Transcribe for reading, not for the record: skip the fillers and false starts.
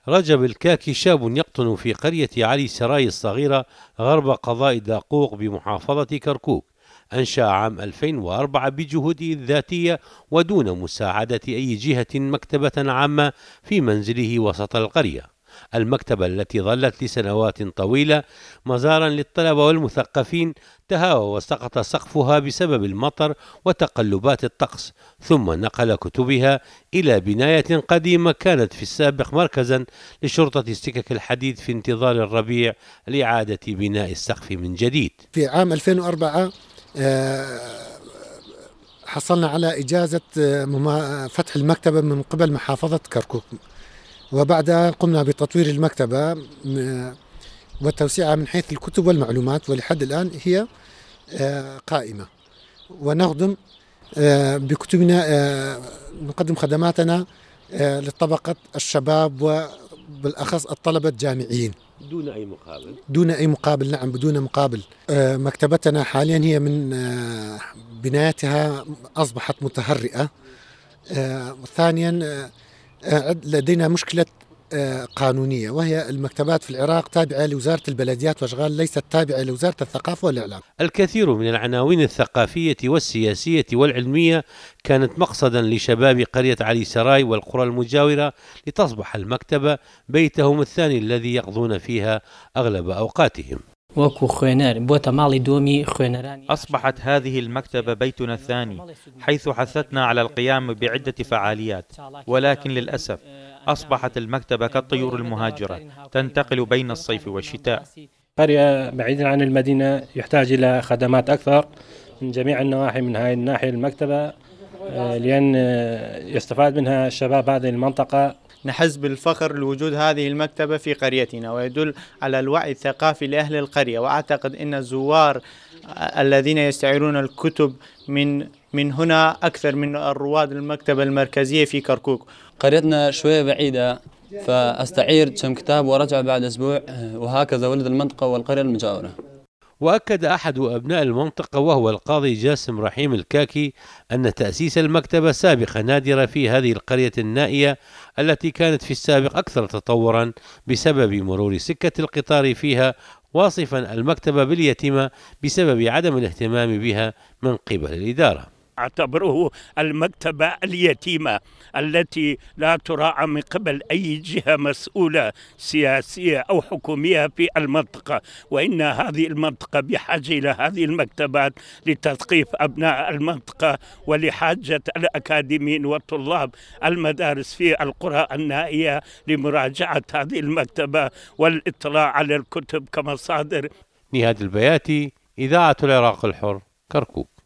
رجب الكاكي شاب يقطن في قرية علي سراي الصغيرة غرب قضاء داقوق بمحافظة كركوك. أنشأ عام 2004 بجهوده الذاتية ودون مساعدة أي جهة مكتبة عامة في منزله وسط القرية. المكتبة التي ظلت لسنوات طويلة مزارا للطلبة والمثقفين تهاوى وسقط سقفها بسبب المطر وتقلبات الطقس، ثم نقل كتبها إلى بناية قديمة كانت في السابق مركزا لشرطة السكك الحديد في انتظار الربيع لإعادة بناء السقف من جديد. في عام 2004 حصلنا على إجازة فتح المكتبة من قبل محافظة كركوك، وبعدها قمنا بتطوير المكتبة وتوسيعها من حيث الكتب والمعلومات، ولحد الآن هي قائمة ونخدم بكتبنا، نقدم خدماتنا لطبقة الشباب وبالأخص الطلبة الجامعيين دون أي مقابل. دون أي مقابل، نعم بدون مقابل. مكتبتنا حاليا هي من بنايتها أصبحت متهرئة. ثانيا لدينا مشكلة قانونية، وهي المكتبات في العراق تابعة لوزارة البلديات وأشغال، ليست تابعة لوزارة الثقافة والإعلام. الكثير من العناوين الثقافية والسياسية والعلمية كانت مقصدا لشباب قرية علي سراي والقرى المجاورة، لتصبح المكتبة بيتهم الثاني الذي يقضون فيها أغلب أوقاتهم. أصبحت هذه المكتبة بيتنا الثاني، حيث حثتنا على القيام بعدة فعاليات، ولكن للأسف أصبحت المكتبة كالطيور المهاجرة تنتقل بين الصيف والشتاء. قرية بعيدة عن المدينة يحتاج إلى خدمات أكثر من جميع النواحي. من هذه الناحية المكتبة لأن يستفاد منها الشباب هذه المنطقة. نحس بالفخر لوجود هذه المكتبة في قريتنا، ويدل على الوعي الثقافي لأهل القرية، وأعتقد أن الزوار الذين يستعيرون الكتب من هنا أكثر من الرواد المكتبة المركزية في كركوك. قريتنا شوية بعيدة، فأستعير كم كتاب وأرجع بعد أسبوع، وهكذا ولد المنطقة والقرية المجاورة. وأكد أحد أبناء المنطقة وهو القاضي جاسم رحيم الكاكي أن تأسيس المكتبة سابقة نادرة في هذه القرية النائية التي كانت في السابق أكثر تطورا بسبب مرور سكة القطار فيها، واصفا المكتبة باليتيمة بسبب عدم الاهتمام بها من قبل الإدارة. أعتبره المكتبة اليتيمة التي لا تراعى من قبل أي جهة مسؤولة سياسية أو حكومية في المنطقة، وإن هذه المنطقة بحاجة إلى هذه المكتبات لتثقيف أبناء المنطقة ولحاجة الأكاديميين وطلاب المدارس في القرى النائية لمراجعة هذه المكتبة والاطلاع على الكتب كمصادر. نهاد البياتي، إذاعة العراق الحر، كركوك.